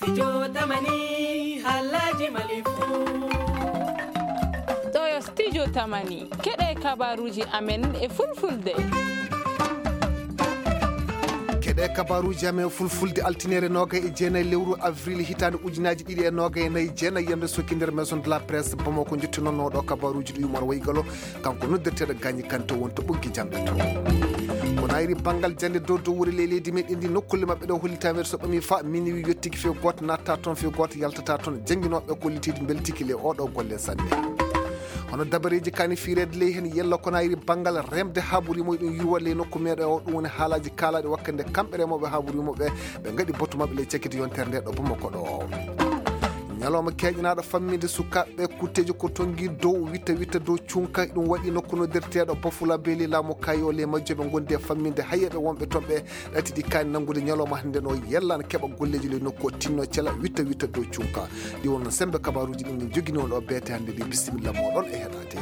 studio tamani halaji malifu ɗo studio tamani keɗe kabaruji amen e fulfulde keɗe kabaruji amen fulfulde altinere noga e jeenayi lewru avril hitande ujunaji ɗiɗi e noga e nayyi jeenayi yamde sokki nder maison de la presse Bamako jettinonnoɗo kabaruji ɗo yumon waygalo kanko noddirteɗo Gagny Kanté wonto ɓoggi jamɓe to kono ayri banggal jande dow wuri leydi meɗen ndi nokkulle mabɓe ɗo hollitamer so ɓami fa minuit yettiki few goto natta toon few goto yaltata toon jangguinoɓe kollitide beltiki le oɗo golle sanne hono dabareji kani firede ley hen yella kono ayri banggal remde haɓurimo ɗum yurwalle nokku meɗe o ɗum woni haalaji kalaɗe wakkande kamɓe remoɓe haɓurimoɓe ɓe gaɗi bottu mabɓe ley cakkiti yontere nde ɗo Bamako ɗo ñalawma keƴƴanaɗo famminde sukaɓe kutteji ko tonggui dow witta dow cunka ɗum waɗi nokku noddirteɗo Bafula Beeli laamu kayo le majjoɓe gondi e famminde hayyeɓe wonɓe toon ɓe ɗati ɗi kani nanggude ñalawma hande ɗo yellana keeɓa golleji le nokku o tinno cela witta dow cunka ɗi wonno sembe kabaruji ɗin joguino ɗo beete hande ɗi bisimilla moɗon e heɗade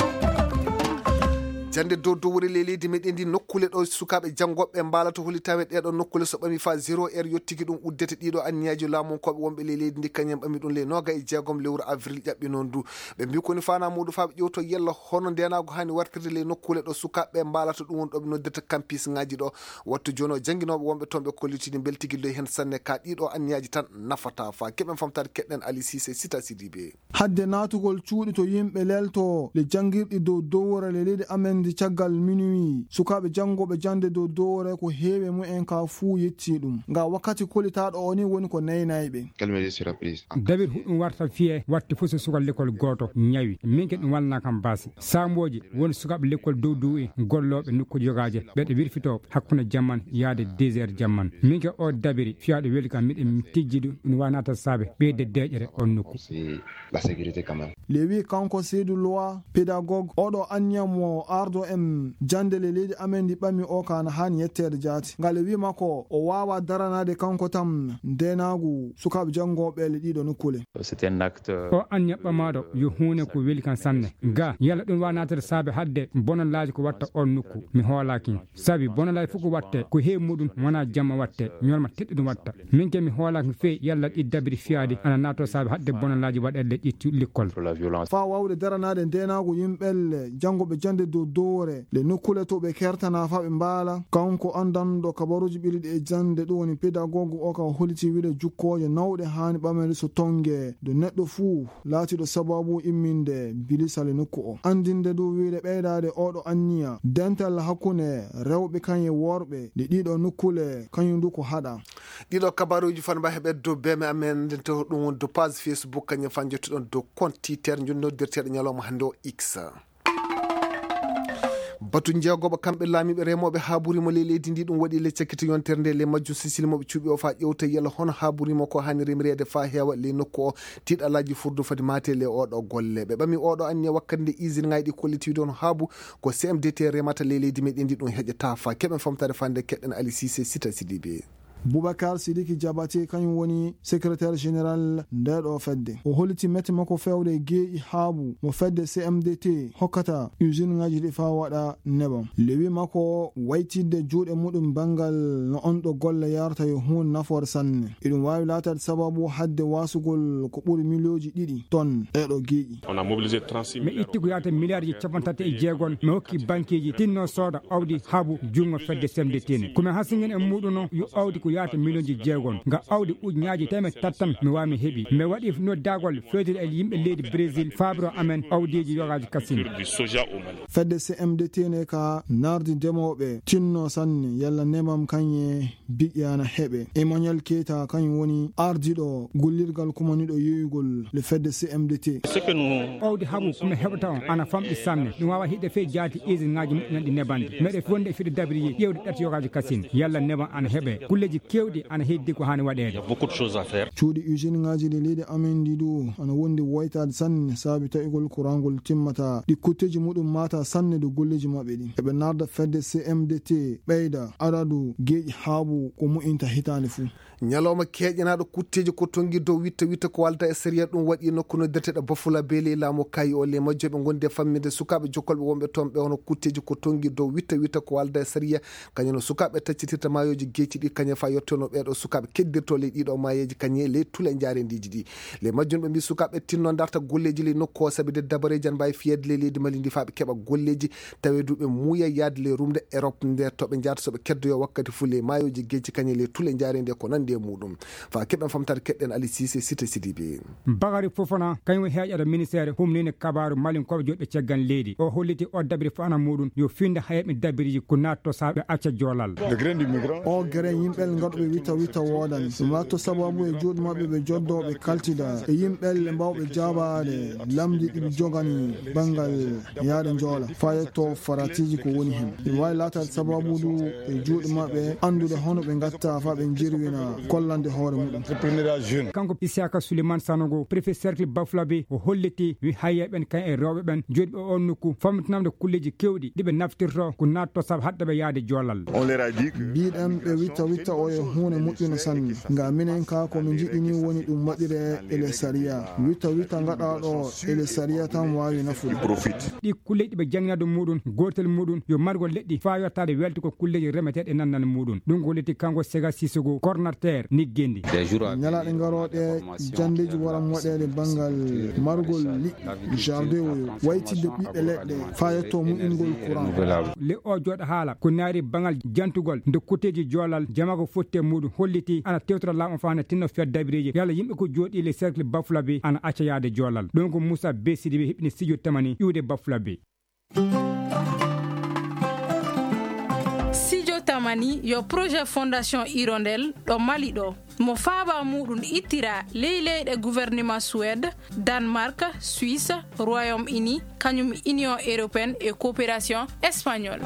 jande dow wuri leydi meɗen ndi nokkule ɗo sukaɓe janggoɓe mbalata hollitawe ɗeɗo nokkule so ɓami fa 0 heure yettiki ɗum uddete ɗiɗo anniyaji laamunkoɓe wonɓe leydi ndi kañum ɓami ɗum le noga e jeegom lewru avril ƴaɓɓi noon du ɓe mbi koni fana muɗum fa ɓe ƴewto yella hono ndenago hani wartirde le nokkule ɗo sukaɓe mbalata ɗum won ɗo ɓe noddirta campus ngaji ɗo wattu joni o jangguinoɓe wonɓe toon ɓe kollitide beltigui ley hen sanne ka ɗiɗo anniyaji tan nafata fa keɓen famtade keɗɗen Ali Cissé Sita Sidibé hadde natugol cuuɗi to yimɓe lelto le jangguirɗi dow dowore le leydi amen ndi caggal minuit sukaɓe jangoɓe jande dow dowore ko heewe mumen ka fuu yetti ɗum nga wakkati kolitaɗo o ni woni ko naynayiɓe dabir huɗum warta fiye watti fof so sukaɓe l'école goto ñawi min ke ɗum walna kam basi samboji woni sukaɓe l'école dow en golloɓe nokkuji jogaje ɓeɗe wirfito hakkude jamman yaade 2 heures jamman min ke o dabiri fiyaɗo weli kam miɗen tijji ɗum ina wanata saabe ɓeyde deƴƴere on nokku le wi kanko Seydou Loi pédagogue oɗo anniyamo ardo en jande le leydi amen ndi ɓami o kana hani yettede jaati ngal wi makko o wawa daranade kanko tam ndenagu sukaɓe jangoɓe le ɗiɗo nokkule o an yaɓɓamaɗo yo hunde ko weli kan sanne ga yalla ɗum wanatede saabe hadde bonolaji ko watta on nokku mi hoolaki saabi bonolaji fof ko watte ko heewi muɗum wona jamma watte ñolma teɗɗi ɗum watta min ke mi hoolaki fewi yalla ɗi dabiri fiyade ana nato saabe hadde bonolaji waɗede ƴetti l'école fa wawde daranade ndenagu yimɓelle jangoɓe jande dow dowore le nokkule to ɓe kertana fa ɓe mbaala kanko andanɗo kabaruji ɓiriɗi e jande ɗum woni pédagogue o ka holiti wiide jukkoje nawɗe hani ɓamede so tongue do neɗɗo fuu laatiɗo sababu imminde bilisale nokku o andinde du wiide ɓeydade oɗo anniya dental hakkunde rewɓe kañe worɓe ɗe ɗiɗo nokkule kañum du ko haɗa ɗiɗo kabaruji fan mba heɓe dow beme amen to ɗum woni dow page Facebook kañum fan jettuɗon dow compte Twitter jonnodirteɗo ñalawma hande o X batu jeegoɓe kamɓe laamiɓe remoɓe haɓurimo le leydi ndi ɗum waɗi le cakkiti yontere nde le majju sisilmoɓe cuuɓi o fa ƴewta yalla hono haɓurimo ko hani remirede fa heewa le nokku o tiɗalaji furdu fadi mate le oɗo golle ɓe ɓami oɗo anniya wakkati nde usine ngaji ɗi kollitiɗo on haabu ko CMDT remata le leydi meɗen ndi ɗum heƴata fa keɓen famtade fande keɗɗen Ali Cissé Sita Sidibé Boubacar Sidiki Diabaté kañum woni secrétaire général ndeɗo fedde o holliti mette makko fewde geeƴi haabu mo fedde CMDT hokkata usine ngaji ɗi fa waɗa nebam lewi makko waytidde juuɗe muɗum bangal no on ɗo golle yarata yo hunde nafoore sanne eɗum wawi latade sababu hadde wasugol ko ɓuuri millioji 2 tonnes ɗeɗo geeƴi mi itti ko yata milliard ji 36 mi hokki banqueji tinno sooda awdi haabu jungo fedde CMDT ne komi hasingen e muɗum no yo awdi ko yaata million ji 6 nga awdi ujunaji temet tattam mi wami heeɓi mi waɗi noddagol fewtide e yimɓe leydi Brésil fabro amen awdiji yogaji kasine fedde CMDT ne ka nardi demoɓe tinno sanne yalla nemam kañe biƴƴana heɓe Emmanuel Keita kañum woni ardiɗo gollirgal kumaniɗo yeeyugol le fedde CMDT awdi haabu komi heɓata on ana famɗi sanne ɗum wawa hiɗde fe jaati usine ngaji moƴƴinanɗi nebande meɗe wonde e fiɗe dabiri ƴewde ɗati yogaji kasine yalla neban ana heeɓe kulleji kewɗi ana heddi ko hani waɗede cuuɗi usine ngaji ɗi leydi amen ndi du ana wondi woytade sanne saabi tawigol courantgol timmata ɗi kutteji muɗum mata sanne do golleji mabɓe ɗi eɓe narda fedde CMDT ɓeyda adadu geeƴi haabu ko mu'inta hitande fuu ñalawma keƴƴanaɗo kutteji ko tonggui dow witta ko walda e séria ɗum waɗi nokku noddirteɗo Bafula Beeli laamu kayi o le majjoɓe gondi e famminde sukaɓe jokkolɓe wonɓe toon ɓe hono kutteji ko tonggui dow witta ko walda e séria kañum no sukaɓe taccitirta mayoji geecci ɗi kañum fa fa yettono ɓeɗo sukaɓe keddirto leydi ɗo mayeji kañe le tule jarendiji ɗi le majjum ɓe mbi sukaɓe tinno darta golleji le nokku o sabi de dabareji an mbawi fiyede le leydi Mali ndi fa ɓe keɓa golleji tawe duɓe muuya yaade le rumde Europe nder to ɓe jata soɓe keddoyo wakkati fule mayoji gejji kañe le tule jarende ko nandi e muɗum fa keɓen famtade keɗɗen Ali Cissé Cité Sidibé Bagari Fofana kañum heeƴata ministére humnine kabaru malinkoɓe joɗɓe ceggan leydi o holliti o dabiri fana muɗum yo finde hayɓe dabiriji ko natto saɓe acca joolal o gere yimɓel gaɗoɓe wita wodani ɗum watto sababu e juuɗe mabɓe ɓe joddoɓe kaltida e yimɓel mbawɓe jabade lamdi ɗiɓe jogani banggal yaade joola fayetto faratiji ko woni hen ɗum wawi latade sababu du e juuɗe mabɓe andude hono ɓe gatta fa ɓe jirwina kollande hoore muɗum kanko Isiaka Souleymane Sanogo préfet cercle Bafulabe o holliti wi hayyeɓen kan e rewɓe ɓen joɗiɓe on nokku famtinamde kulleji kewɗi ɗiɓe naftirto ko natto saabu haddeɓe yaade joolal mbiɗen ɓe witta o e hunde moƴƴuno sanne nga minen ka komin jiɗini woni ɗum waɗire ele saria witta gaɗa ɗo ele saria tan wawi nafude ɗi kulleji ɗiɓe janginade muɗum gotel muɗum yo margol leɗɗi fa yettade welti ko kulleji remeteɗe nannane muɗum ɗum holliti kanko Sega Sissogo coordinateur Niggendi ñalaɗe garoɗe jandeji waran waɗede banggal margol liɗɗi jardin oyo waytidde ɓiɓɓe leɗɗe fa yetto muɗumgol courant le o jooɗo haala ko naari bangal jantugol nde kuteji joolal jama ko fotte muɗum holliti ana tewtora laamu fane tinno feddabireji yalla yimɓe ko jooɗi le cercle Bafulabe ana acca yaade joolal ɗon ko Moussa B Sidibé heɓini studio tamani iwde Bafulabe studio tamani yo projet fondation Hirondelle ɗo Mali ɗo mo faaba muɗum ittira leyɗe gouvernement Suède Danemark Suisse Royaume-Uni kañum Union européenne et coopération espagnole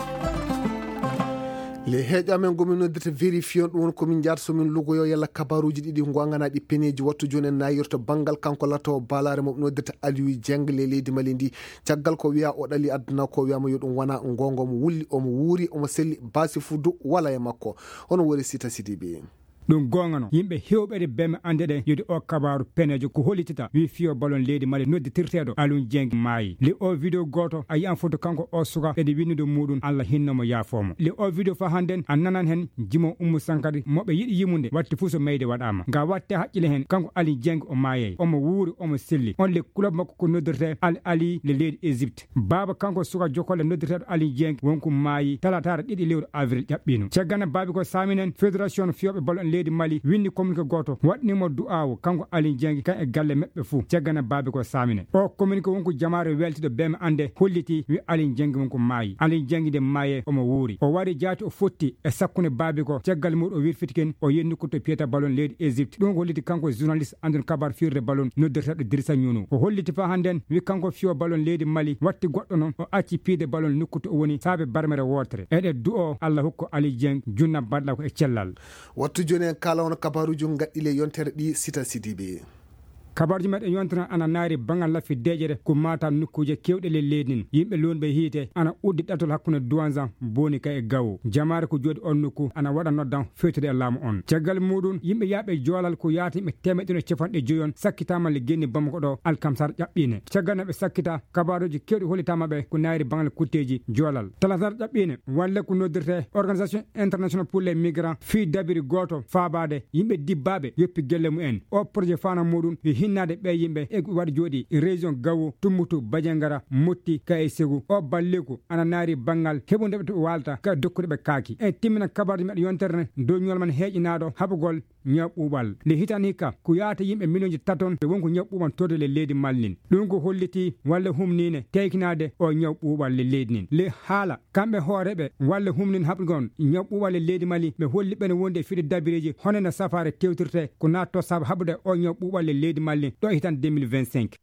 le heeƴamen gomin noddete vérifion ɗum won komin jaata somin lugoyo yalla kabaruji ɗiɗi gonganaɗi peneji wattu joni en nayirto banggal kanko latowo balare moɓe noddete Aliou Dieng le leydi Mali ndi caggal ko wiya o ɗali aduna ko wiyama yo ɗum wona gonga omo wulli omo wuuri omo selli basi fuddu wala e makko hono woni Sita Sidibé ɗum gongano yimɓe hewɓede bemme ande ɗe yodi o kabaru penejo ko hollitita wi fiyo ballon leydi Mali nodditirteɗo Aliou Dieng maayi le o vidéo goto a yiyan foto kanko o suka ede winnude muɗum Allah hinnomo yaafomo le o vidéo fa hannden a nanan hen Jimo Oumou Sankari moɓe yiɗi yimude watti fuu so mayde waɗama nga watte haqqille hen kanko Aliou Dieng o maayey omo wuuri omo selli on le club makko ko noddirte Al Ali le leydi Égypte baba kanko suka jokkole noddirteɗo Aliou Dieng wonko maayi talatare 2 lewru avril ƴaɓɓino ceggana babi ko saminen fédération fiyoɓe ballon leydi Mali winni communiqué goto waɗnimo du'awo kanko Aliou Dieng kan e galle meɓɓe fuu ceggana baabi ko samine o communiqué wonko jamaare weltiɗo bemme ande holliti wi Aliou Dieng wonko maayi Aliou Dieng de maaye omo wuuri o wari jaati o fotti e sakkunde baabi ko ceggal muɗum o wirfitiken o yenni ko to piyata ballon leydi Égypte ɗum holliti kanko journaliste andun kabar firde ballon noddirteɗo Dirissa Ñunu o holliti fa hannden wi kanko fiyo ballon leydi Mali watti goɗɗo noon o acci piide ballon nokku to o woni saabe barmere wotere eɗe du'o Allah hokko Aliou Dieng junna baɗɗa ko e cellal wattu joni en kala on kabaruji gaɗɗile yontere ɗi Sita Sidibé kabarji meɗen yontana ana naari bangal laffi deƴere ko mata nokkuje kewɗe le leydi nin yimɓe lonɓe hiite ana uddi ɗatol hakkude douanzan boni ka e gawo jamare ko jooɗi on nokku ana waɗa noddan fewtude e laamu on caggal muɗum yimɓe yaaɓe joolal ko yaata yimɓe 150 sakkitama le genni Bamako ɗo alkamsar ƴaɓɓine caggal naɓe sakkita kabaruji kewɗi hollitamaɓe ko naari bangal kutteji joolal talatar ƴaɓɓine walla ko noddirte organisation international pour les migrants fi dabiri goto faabade yimɓe dibbaɓe yoppi gelle mumen o projet fana muɗum hinnade ɓe yimɓe e waɗi jooɗi région Gawo Tumbutu Badiangara Motti ka e Ségou o balleku ana naari bangal heɓundeɓe to walta ka dokkude ɓe kaaki e timmina kabarji meɗe yontere dow ñol man heeƴinaɗo haɓugol ñaw ɓuuɓal nde hitani hikka ko yaata yimɓe million taton e wonko ñaw ɓuuɓal torde le leydi Mali nin ɗum ko holliti walla humnine teykinade o ñaw ɓuuɓal le leydi nin le haala kamɓe hooreɓe walla humnine haɓugon ñaw ɓuuɓal le leydi Mali ɓe holli ɓene wonde e fiɗe dabireji honene safare tewtirte ko natto saabu haɓude o ñaw ɓuuɓal le leydi Mali ɗo hitan 2025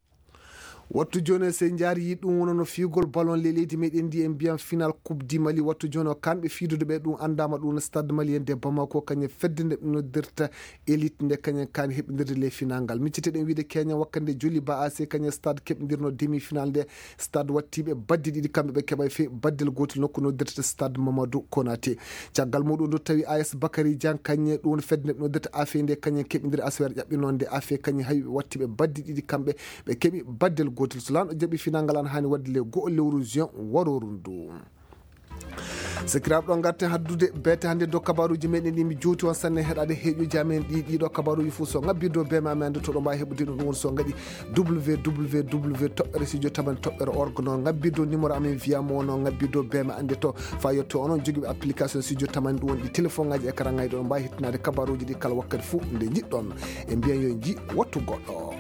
wattu joni se jaari ɗum wonono fiigol ballon le leydi meɗen ndi en mbiyan final coupe du Mali wattu joni o kamɓe fiidude ɓe ɗum andama ɗum no stade malien de Bamako kañum fedde nde noddirta élite nde kañum kani heɓodirde les final ngal micciteɗen wiide keña wakkande Joli Ba AC kañum stade keɓodirno demi final nde stade wattiɓe badde ɗiɗi kamɓe ɓe keɓa fe baddel gotel nokku noddirta stade Mamadou Konaté caggal muɗum ndu tawi AS Bakary Dian kañum ɗum woni fedde nde noddirta afe nde kañum keɓodir aswere ƴaɓɓinonde afe kañum hawi ɓe wattiɓe badde ɗiɗi kamɓe ɓe keeɓi baddel gotel so lan o jaaɓi final ngal an hani wadde le go'o lewru juin waroru ndu sikiraɓe ɗon garten haddude beete hannde dow kabaruji meɗen ɗi mi juuti on sanne heɗade heeƴuji amen ɗiɗo kabaruji fof so ngabbi dow bema amen ande toɗo mbawi heɓude ɗum woni so gaɗi www toɓɓere studio tamane toɓɓere org noon ngabbi dow numéro amen wiyamo noon ngabbi dow bema ande to fa yetto onon joguiɓe application studio tamane ɗum woni ɗi téléphone ngaji écran ngaji ɗo mbawi hettinade kabaruji ɗi kala wakkati fou nde jiɗɗon e mbiyen yo ji wattu goɗɗo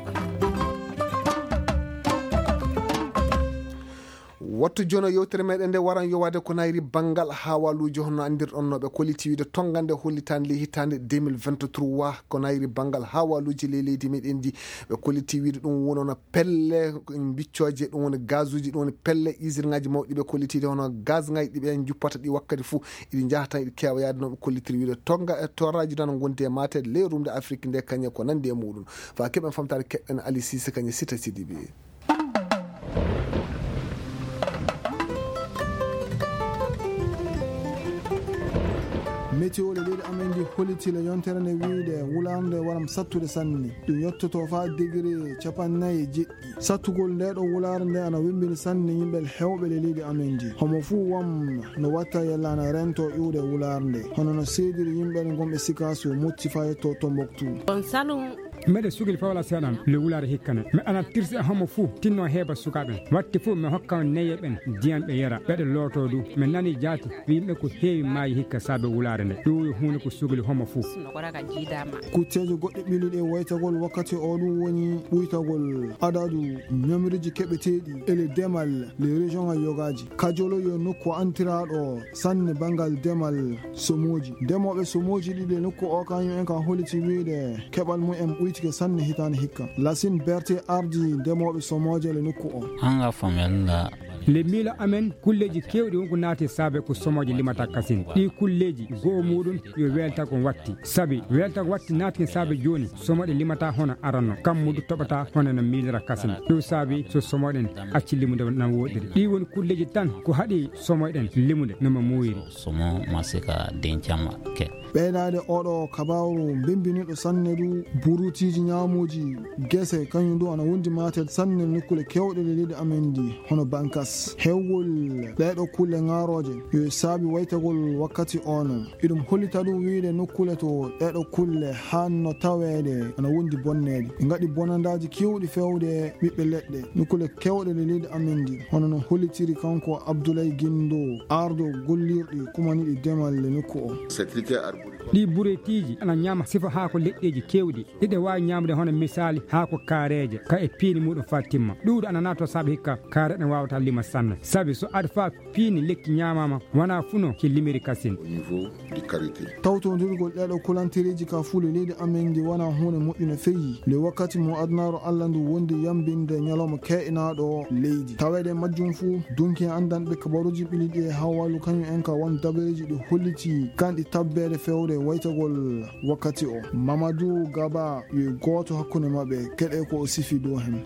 wattu jono yewtere meɗen nde waran yowade ko nayri banggal hawaluji hono andirɗon no ɓe koliti wiide tongande hollitande le hitande 2023 ko nayri banggal hawaluji le leydi meɗen ji ɓe koliti wiide ɗum wonono pelle biccoje ɗum woni gaz uji ɗum woni pelle usine ngaji mawɗi ɓe kollitide hono gaz ngaji ɗiɓe juppata ɗi wakkati fou iɗi jahata iɗi kewa yaade noon ɓe kollitiri wiide tonga toraji tan gondi e matede ley rumde afrique nde kañe ko nandi e muɗum fa keɓen famtade keɓɓen Ali Cissé kañe Sita Sidibi météo le leydi amen ji holliti le yontere nde wiide wularde waram sattude sanne ɗum yettoto fa degré 49 sattugol nde ɗo wulare nde ana wembini sanne yimɓe hewɓe le leydi amen ji homo fuu wam no watta yellana rento iwde wulare nde hono no seediri yimɓe gonɓe sikaso mutti fa yetto Tombouctou on salon mbeɗe sugil fawla seeɗan le wulare hikkane mi ana tirsi e homo fou tinno heeɓa sukaɓen watti fou mi hokka neye ɓen diyanɓe yera ɓeɗe looto du mi nani jaati yimɓe ko heewi maayi hikka saabe wulare nde ɗum yo hunde ko sugil homo fou kutteje goɗɗe ɓiliɗe waytagol wakkati o ɗum woni ɓuytagol adadu ñamiriji keɓeteɗi ele demal le région a yogaji kajolo yo nokku antiraɗo sanne bangal demal somoji ndemoɓe somoji ɗiɗe nokku o kañum en ka holliti wiide keɓal mumen ɓuytike sanne hitande hikka Lasine Berté ardi ndemoɓe somoje le nokku o hanga famella le miilo amen kulleji kewɗi wonko naati saabe ko somoje limata kasine ɗi kulleji goo muɗum yo welta ko watti saabi welta ko watti naatiki saabe joni somoɗe limata hono aranno kammudu toɓata hono no miilira kasine ɗum saabi so somoɗen acci limude nan woɗiri ɗi woni kulleji tan ko haaɗi somoɗen limude nomo muuyiri somo masika dencama ke ɓeydade oɗo kabaru bembiniɗo sanne du burutiji ñamuji guese kañum du ana wondi matel sanne nokkule kewɗe le leydi amen di hono bankas hewgol ɗeɗo kulle ngaroje yo saabi waytagol wakkati ono iɗum hollita ɗum wiide nokkule to ɗeɗo kulle hanno tawede ana wondi bonnede ɓe gaɗi bonandaji kewɗi fewde ɓiɓɓe leɗɗe nokkule kewɗe le leydi amen di hono no hollitiri kanko Abdoulaye Guindo ardo gollirɗi kumaniɗi demal le nokku o ɗi buretiji ana ñama sifa ha ko leɗɗeji kewɗi ɗiɗe wawi ñamde hono misali ha ko kareje ka e piini muɗum fa timma ɗuɗo ana nato saabe hikka kare ɗen wawata lima sanne saabi so aɗa fa piini lekki ñamama wona funo ki limiri kasine tawtodirgol ɗeɗo kulantereji ka fuu le leydi amen di wona hunde moƴƴuno feyi le wakkati mo adnaro Allah ndu wondi yambinde ñalawma ke'inaɗo leydi tawede majjum fuu dunki andanɓe kabaruji ɓiliɗi e hawwalu kañum en ka won dabareji ɗi holliti kanɗi tabbede fewde waytagol wakkati o Mamadou Gaba yo goto hakkunde mabɓe keɗe ko o sifi dow hen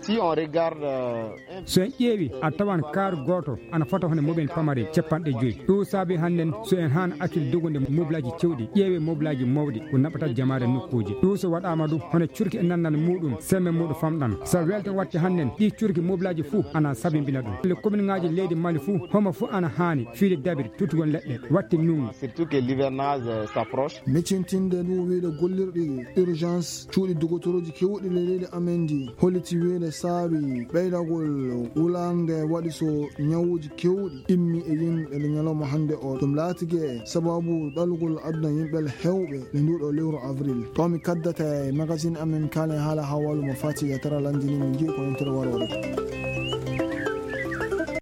so en ƴeewi a tawan kaaru goto ana fota hono moɓen pamari capanɗe joyyi ɗum saabi hannden so en han accil dogude moblaji cewɗi ƴeewe moblaji mawɗi ko naɓata jamare nokkuji ɗum so waɗama ɗum hono curki e nannan muɗum semme muɗum famɗan so welta watte hannden ɗi curki moblaji fou ana sabimbina ɗum le commune ngaji leydi Mali fou homo fou ana hani fiide dabiri tutugol leɗɗe watte nungu meccintinde ɗum wiide gollirɗi urgence cuuɗi dogotoroji kewɗi le leydi amen di holliti wiide saabi ɓeydagol wulande waɗi so ñawuji kewɗi immi e yimɓe le ñalawma hande o ɗum laatiguee sababu ɗalugol aduna yimɓel hewɓe le nduɗo lewru avril to mi kaddata e magazine amen kalen haala hawwalu mo fati yatara landini min jii ko entere waro